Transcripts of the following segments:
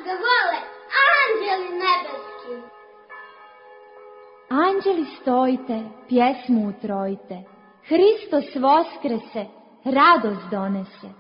ga vole anđeli nebeski. Anđeli stojite, pjesmu utrojite, Hristos voskrese, radost donese.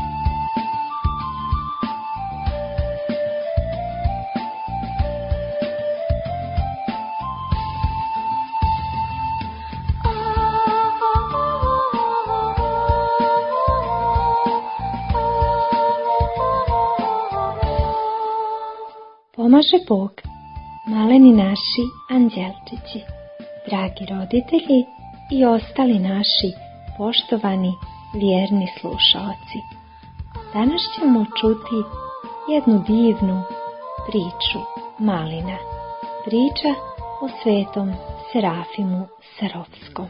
Pomaže Bog, maleni naši anđelčići, dragi roditelji i ostali naši poštovani vjerni slušaoci. Danas ćemo čuti jednu divnu priču malina. Priča o svetom Serafimu Sarovskom.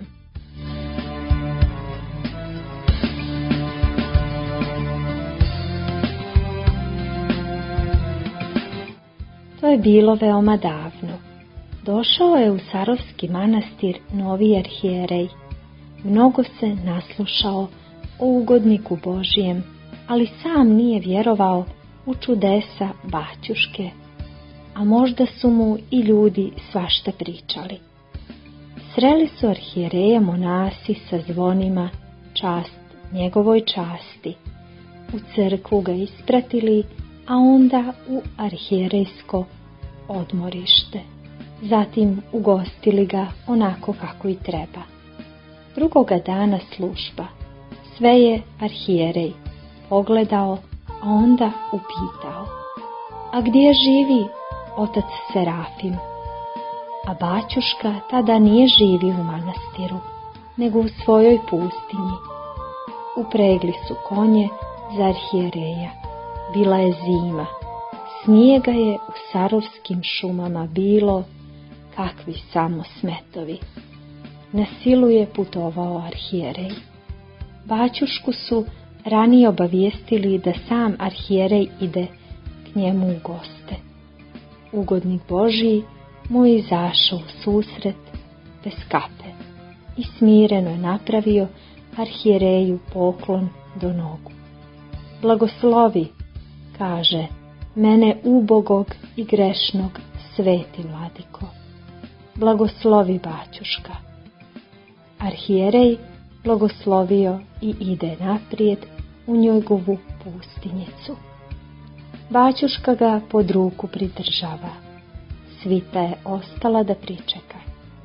To je bilo veoma davno. Došao je u Sarovski manastir novi arhijerej. Mnogo se naslušao o ugodniku Božijem, ali sam nije vjerovao u čudesa baćuške, a možda su mu i ljudi svašta pričali. Sreli su arhijereja monasi sa zvonima, čast njegovoj časti. U crkvu ga ispratili, a onda u arhijerejsko odmorište. Zatim ugostili ga onako kako i treba. Drugoga dana služba. Sve je arhijerej pogledao, a onda upitao: a gdje živi otac Serafim? A baćuška tada nije živio u manastiru, nego u svojoj pustinji. Upregli su konje za arhijereja. Bila je zima. Snijega je u sarovskim šumama bilo kakvi samo smetovi. Na silu je putovao arhijerej. Baćušku su ranije obavijestili da sam arhijerej ide k njemu u goste. Ugodnik Božiji mu je izašao u susret bez kape i smireno je napravio arhijereju poklon do nogu. Blagoslovi, kaže, mene ubogog i grešnog sveti vladiko. Blagoslovi baćuška. Arhijerej blagoslovio i ide naprijed u njegovu pustinjicu. Baćuška ga pod ruku pridržava. Svita je ostala da pričeka.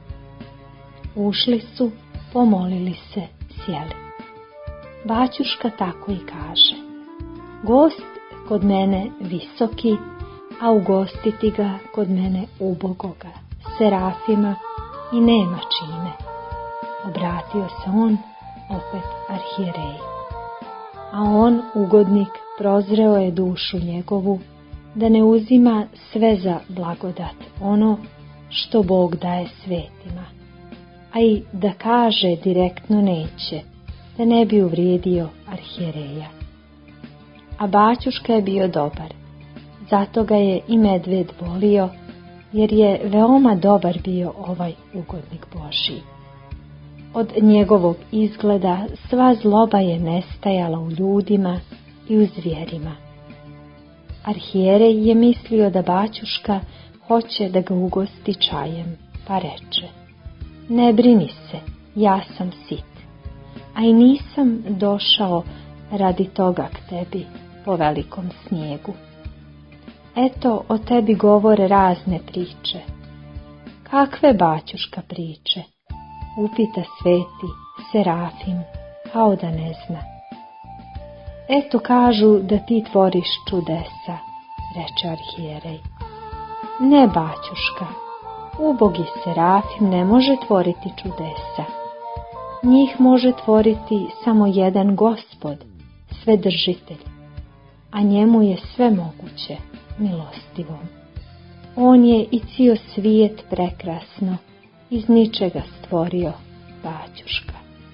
Ušli su, pomolili se, sjeli. Baćuška tako i kaže: gost kod mene visoki, a ugostiti ga kod mene ubogoga, Serafima, i nema čime. Obratio se on opet arhijereju. A on, ugodnik, prozreo je dušu njegovu, da ne uzima sve za blagodat ono što Bog daje svetima, a i da kaže direktno neće, da ne bi uvrijedio arhijereja. A baćuška je bio dobar, zato ga je i medved volio, jer je veoma dobar bio ovaj ugodnik Božji. Od njegovog izgleda sva zloba je nestajala u ljudima i u zvijerima. Arhijerej je mislio da baćuška hoće da ga ugosti čajem, pa reče: ne brini se, ja sam sit, a i nisam došao radi toga k tebi po velikom snijegu. Eto, o tebi govore razne priče. Kakve, baćuška, priče? Upita sveti Serafim, kao da ne zna. Eto, kažu da ti tvoriš čudesa, reče arhijerej. Ne, baćuška, ubogi Serafim ne može tvoriti čudesa. Njih može tvoriti samo jedan Gospod, Svedržitelj, a njemu je sve moguće, milostivom. On je i cijel svijet prekrasno iz ničega stvorio, baćuška.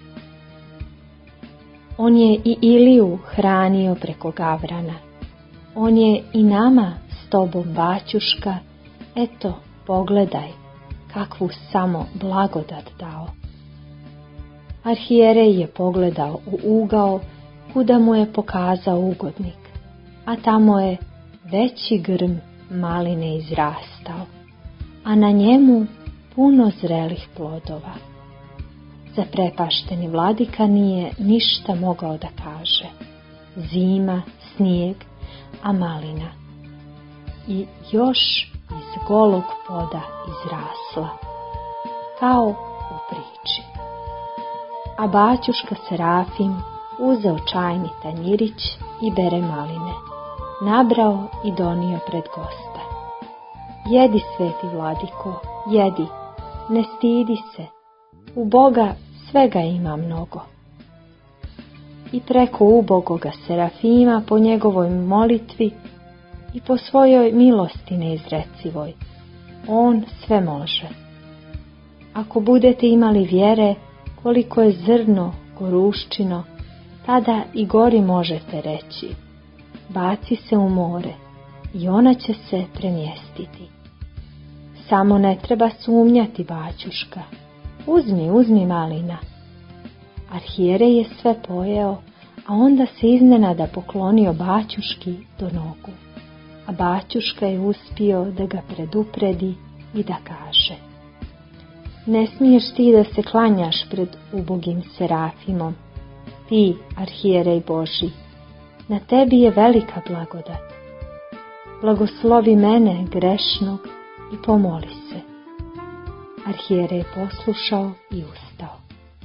On je i Iliju hranio preko gavrana. On je i nama s tobom, baćuška, eto, pogledaj, kakvu samo blagodat dao. Arhijerej je pogledao u ugao kuda mu je pokazao ugodnik, a tamo je veći grm maline izrastao, a na njemu puno zrelih plodova. Zaprepašteni vladika nije ništa mogao da kaže. Zima, snijeg, a malina. I još iz golog poda izrasla, kao u priči. A baćuška Serafim uzeo čajni tanjirić i bere maline, nabrao i donio pred gosta. Jedi, sveti vladiko, jedi, ne stidi se, u Boga svega ima mnogo. I preko ubogoga Serafima po njegovoj molitvi i po svojoj milosti neizrecivoj, on sve može. Ako budete imali vjere koliko je zrno goruščino, tada i gori možete reći, baci se u more i ona će se premjestiti. Samo ne treba sumnjati, baćuška, uzmi malina. Arhijerej je sve pojeo, a onda se iznenada poklonio baćuški do nogu, a baćuška je uspio da ga predupredi i da kaže: ne smiješ ti da se klanjaš pred ubogim Serafimom, ti, arhijerej Božji, na tebi je velika blagodat. Blagoslovi mene, grešnog, i pomoli se. Arhijerej je poslušao i ustao.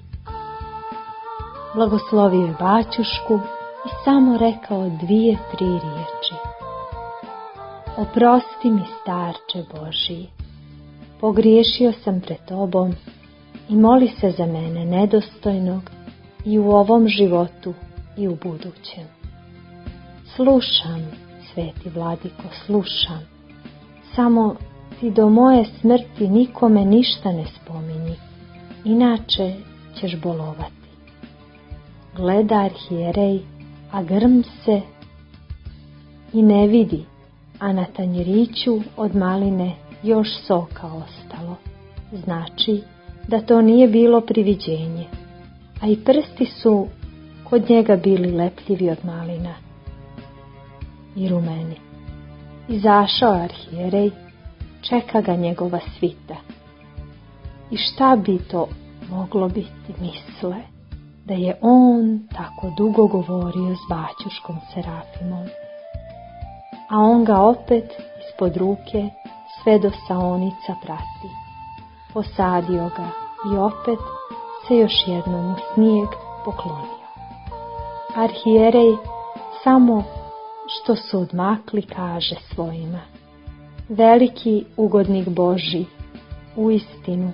Blagoslovio je baćušku i samo rekao 2-3 riječi. Oprosti mi, starče Božji, pogriješio sam pred tobom i moli se za mene nedostojnog i u ovom životu i u budućem. Slušam, sveti vladiko, slušam, samo ti do moje smrti nikome ništa ne spominji, inače ćeš bolovati. Gleda arhijerej, a grm se i ne vidi, a na tanjiriću od maline još soka ostalo. Znači da to nije bilo priviđenje, a i prsti su kod njega bili lepljivi od malina i rumeni. Izašao arhijerej, čeka ga njegova svita. I šta bi to moglo biti, misle, da je on tako dugo govorio s baćuškom Serafimom. A on ga opet ispod ruke sve do saonica prati. Posadio ga i opet se još jednom u snijeg poklonio. Arhijerej samo što su odmakli kaže svojima: veliki ugodnik Božji, uistinu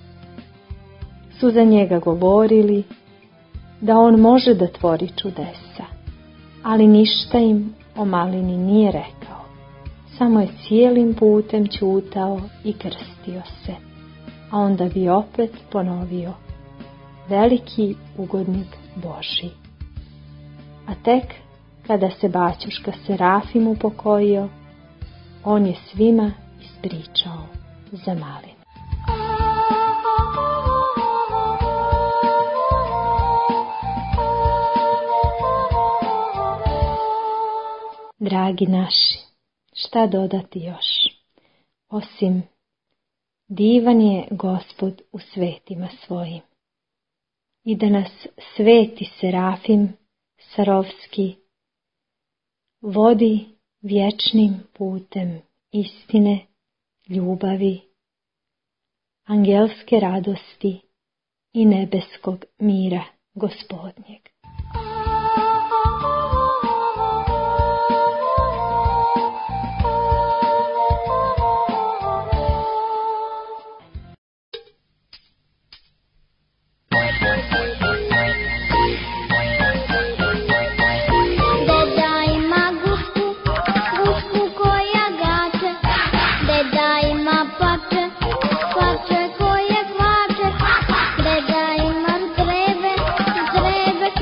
su za njega govorili da on može da tvori čudesa, ali ništa im o malini nije rekao, samo je cijelim putem ćutao i krstio se, a onda bi opet ponovio: veliki ugodnik Božji. A tek kada se baćuška Serafim upokojio, on je svima ispričao za malinu. Dragi naši, šta dodati još, osim divan je Gospod u svetima svojim i da nas sveti Serafim Sarovski vodi vječnim putem istine, ljubavi, angelske radosti i nebeskog mira Gospodnjeg. Deda ima zreve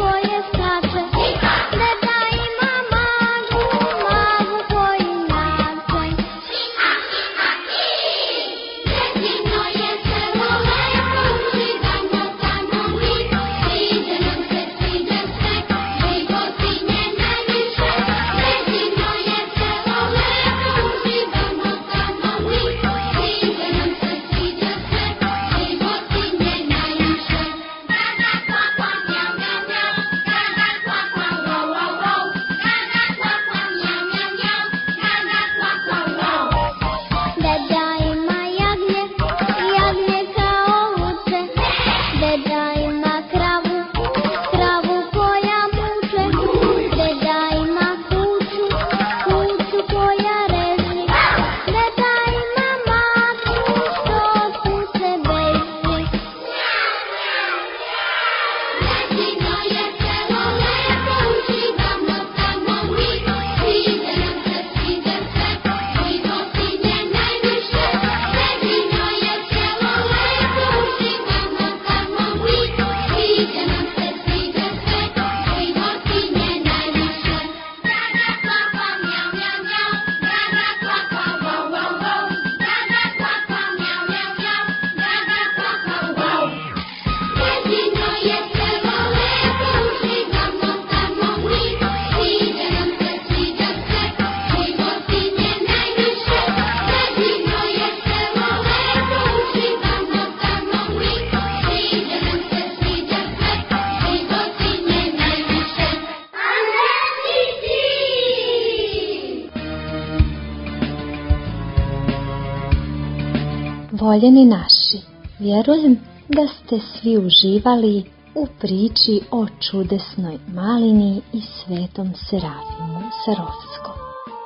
voljeni naši, vjerujem da ste svi uživali u priči o čudesnoj malini i svetom Serafimu Sarovskom.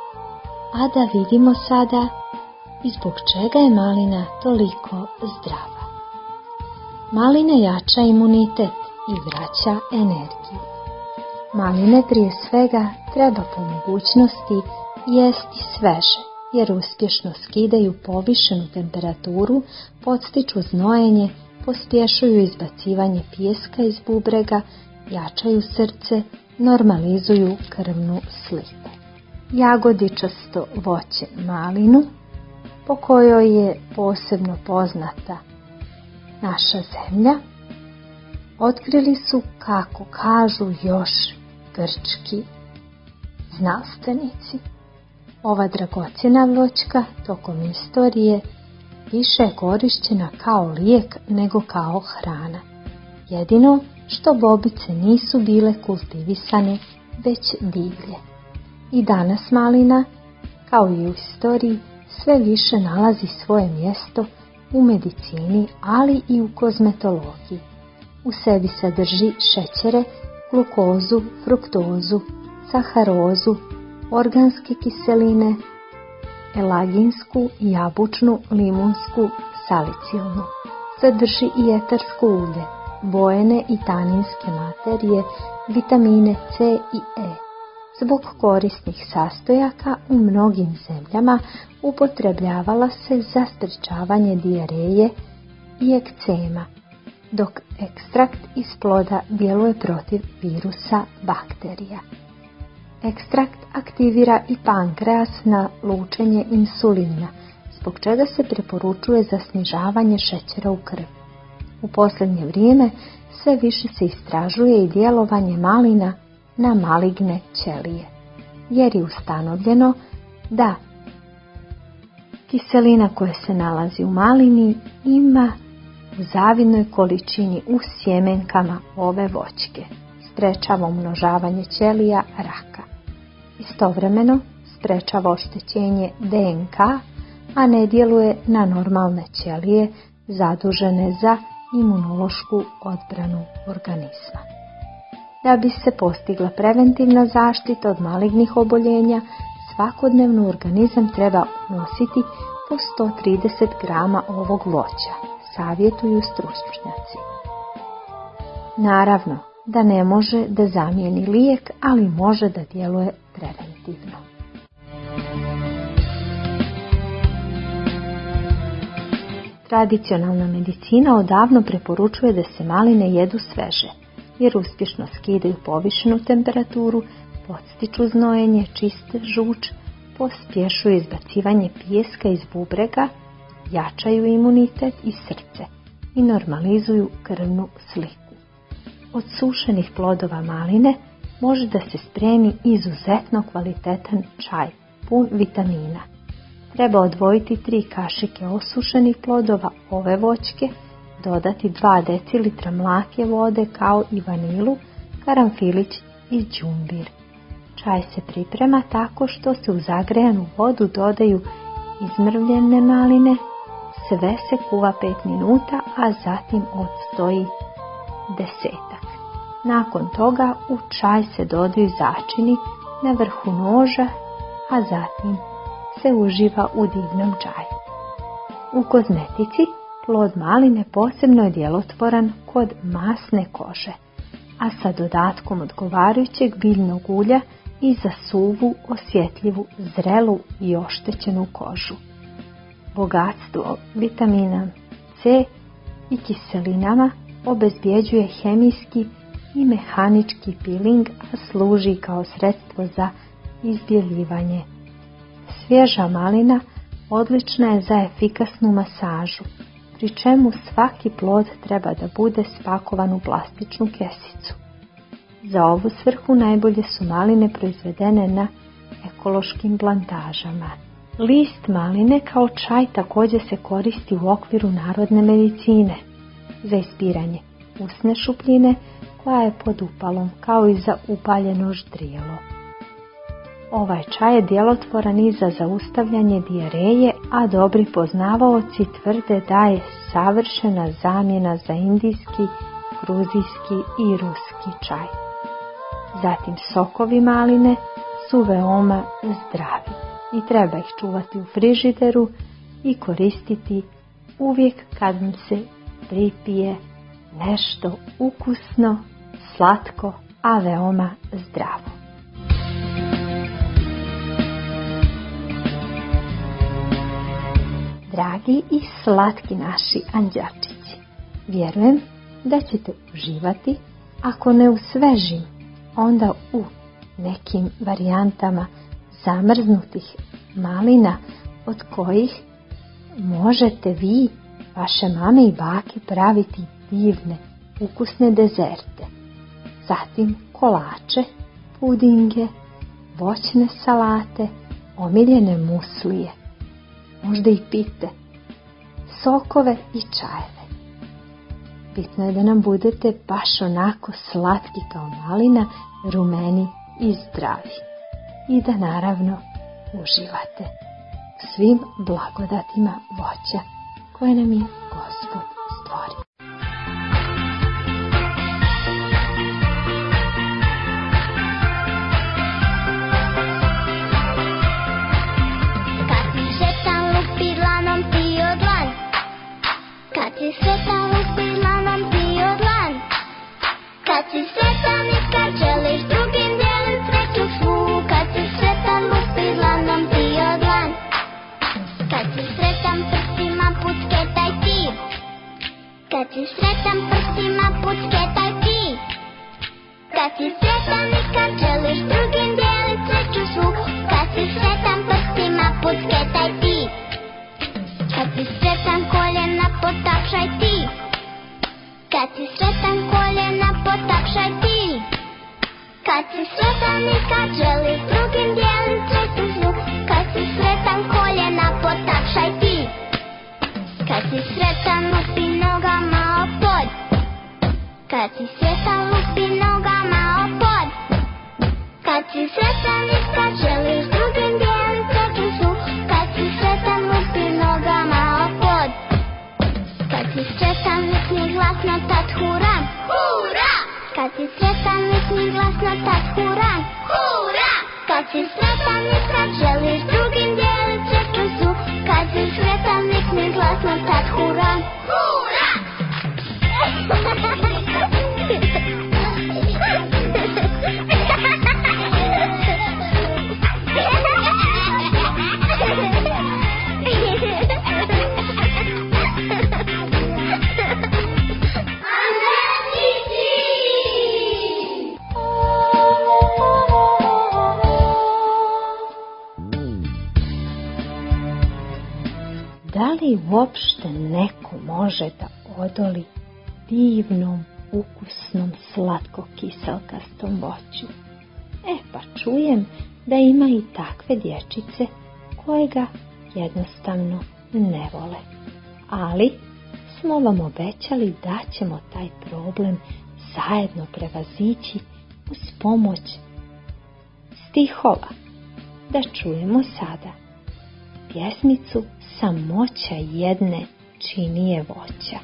A da vidimo sada i zbog čega je malina toliko zdrava. Malina jača imunitet i vraća energiju. Maline prije svega treba po mogućnosti jesti sveže, jer uspješno skidaju povišenu temperaturu, podstiču znojenje, pospješuju izbacivanje pijeska iz bubrega, jačaju srce, normalizuju krvnu sliku. Jagodičasto voće malinu, po kojoj je posebno poznata naša zemlja, otkrili su, kako kažu još grčki znanstvenici. Ova dragocjena voćka tokom istorije više je korišćena kao lijek nego kao hrana. Jedino što bobice nisu bile kultivisane, već divlje. I danas malina, kao i u istoriji, sve više nalazi svoje mjesto u medicini, ali i u kozmetologiji. U sebi sadrži šećere, glukozu, fruktozu, saharozu, organske kiseline, elaginsku, jabučnu, limunsku, salicilnu. Sadrži i etarsku ulje, bojene i taninske materije, vitamine C i E. Zbog korisnih sastojaka u mnogim zemljama upotrebljavala se za sprečavanje dijareje i ekcema, dok ekstrakt iz ploda djeluje protiv virusa bakterija. Ekstrakt aktivira i pankreas na lučenje insulina, zbog čega se preporučuje za snižavanje šećera u krvi. U posljednje vrijeme sve više se istražuje i djelovanje malina na maligne ćelije, jer je ustanovljeno da kiselina koja se nalazi u malini ima u zavidnoj količini u sjemenkama ove voćke. Sprečava umnožavanje ćelija raka. Istovremeno sprečava oštećenje DNK, a ne djeluje na normalne ćelije zadužene za imunološku odbranu organizma. Da bi se postigla preventivna zaštita od malignih oboljenja, svakodnevno u organizam treba unositi po 130 grama ovog voća, savjetuju stručnjaci. Naravno da ne može da zamijeni lijek, ali može da djeluje preventivno. Tradicionalna medicina odavno preporučuje da se maline jedu sveže, jer uspješno skidaju povišenu temperaturu, podstiču znojenje, čiste žuč, pospješuju izbacivanje pijeska iz bubrega, jačaju imunitet i srce i normalizuju krvnu sliku. Od sušenih plodova maline može da se spremi izuzetno kvalitetan čaj, pun vitamina. Treba odvojiti 3 kašike osušenih plodova ove voćke, dodati 2 decilitra mlake vode kao i vanilu, karanfilić i đumbir. Čaj se priprema tako što se u zagrejanu vodu dodaju izmrvljene maline, sve se kuva 5 minuta, a zatim odstoji 10. Nakon toga u čaj se dodaju začini na vrhu noža, a zatim se uživa u divnom čaju. U kozmetici plod maline posebno je djelotvoran kod masne kože, a sa dodatkom odgovarajućeg biljnog ulja i za suvu, osjetljivu, zrelu i oštećenu kožu. Bogatstvo vitamina C i kiselinama obezbjeđuje hemijski i mehanički peeling, a služi kao sredstvo za izbjeljivanje. Svježa malina odlična je za efikasnu masažu, pri čemu svaki plod treba da bude spakovan u plastičnu kesicu. Za ovu svrhu najbolje su maline proizvedene na ekološkim plantažama. List maline kao čaj također se koristi u okviru narodne medicine za ispiranje usne šupljine koja je pod upalom, kao i za upaljeno ždrijelo. Ovaj čaj je djelotvoran i za zaustavljanje dijareje, a dobri poznavaoci tvrde da je savršena zamjena za indijski, gruzijski i ruski čaj. Zatim sokovi maline su veoma zdravi i treba ih čuvati u frižideru i koristiti uvijek kad vam se pripije nešto ukusno, slatko, a veoma zdravo. Dragi i slatki naši anđelčići, vjerujem da ćete uživati, ako ne u svežim, onda u nekim varijantama zamrznutih malina od kojih možete vi, vaše mame i bake praviti divne, ukusne dezerte. Zatim kolače, pudinge, voćne salate, omiljene muslije, možda i pite, sokove i čajeve. Bitno je da nam budete baš onako slatki kao malina, rumeni i zdravi. I da naravno uživate u svim blagodatima voća koje nam je Gospod stvorio. Kad si sretan lupi dlanom ti o dlan, kad si sretan lupi dlanom ti o dlan, kad si sretan i kad želiš drugim dijelit sreću svu, kad si sretan lupi dlanom ti o dlan, kad si sretan prstima pucketaj ti, kad si sretan prstima pucketaj ti, kad si sretan i kad želiš drugim dijelit sreću svu, kad si sretan prstima pucketaj ti, kad si sretan koljena potapšaj ti, kad si sretan koljena potapšaj ti, kad si sretan i kad želiš drugim dijelit sreću svu, kad si sretan koljena potapšaj ti, kad si sretan lupi nogama o pod, kad si sretan lupi nogama o pod, kad si sretan i kad želiš drugim dijelit sreću svu, kad si sretan lupi nogama o pod, kad si sretan vikni glasno tad hura, hura, kad si sretan vikni glasno tad hura, hura, kad si sretan i kad želiš drugim dijelit sreću svu, kad si sretan vikni glasno tad hura, hura. Da li uopšte neko može da odoli divnom, ukusnom, slatko-kiselkastom voću? Pa čujem da ima i takve dječice koje ga jednostavno ne vole. Ali smo vam obećali da ćemo taj problem zajedno prevazići uz pomoć stihova. Da čujemo sada pjesmicu Samoća jedne činije voća.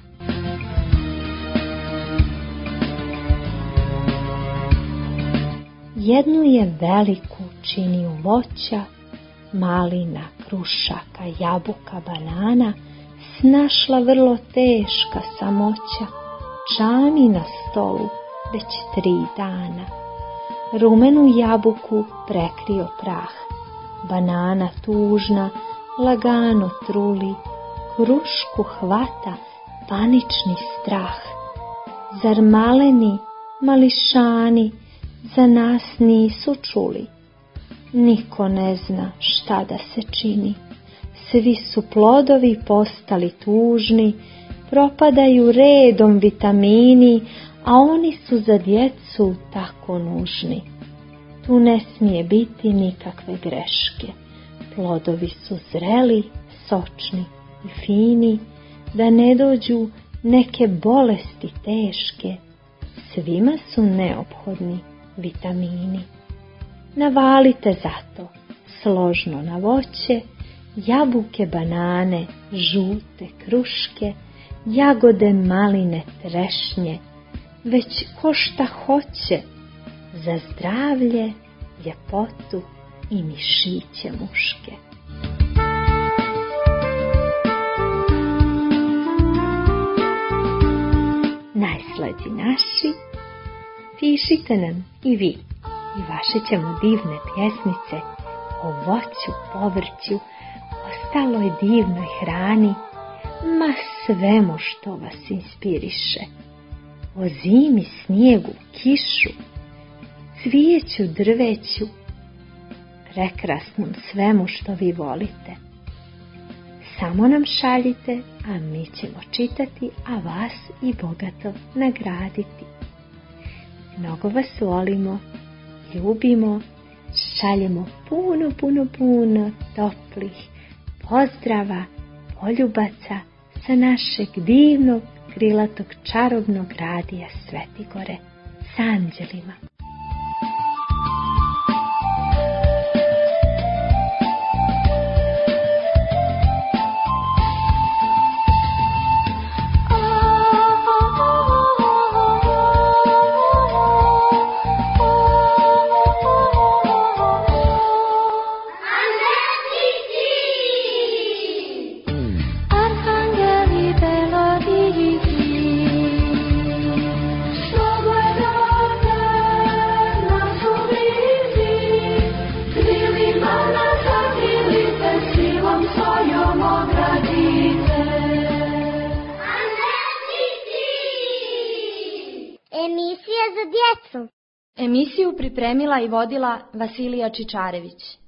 Jednu je veliku činiju voća, malina, krušaka, jabuka, banana, snašla vrlo teška samoća, čami na stolu već 3 dana. Rumenu jabuku prekrio prah, banana tužna lagano truli, krušku hvata panični strah. Zar maleni mališani za nas nisu čuli? Niko ne zna šta da se čini, svi su plodovi postali tužni, propadaju redom vitamini, a oni su za djecu tako nužni. Tu ne smije biti nikakve greške, plodovi su zreli, sočni i fini, da ne dođu neke bolesti teške, svima su neophodni vitamini. Navalite zato složno na voće, jabuke, banane, žute, kruške, jagode, maline, trešnje, već ko šta hoće, za zdravlje, ljepotu i mišiće muške. Najslađi naši, pišite nam i vi, i vaše ćemo divne pjesmice o voću, povrću, ostaloj divnoj hrani, ma svemu što vas inspiriše, o zimi, snijegu, kišu, cvijeću, drveću, prekrasnom svemu što vi volite. Samo nam šaljite, a mi ćemo čitati, a vas i bogato nagraditi. Mnogo vas volimo, ljubimo, šaljemo puno toplih pozdrava, poljubaca sa našeg divnog, krilatog, čarobnog radija Svetigore s anđelima. Emisija za djecu. Emisiju pripremila i vodila Vasilija Čičarević.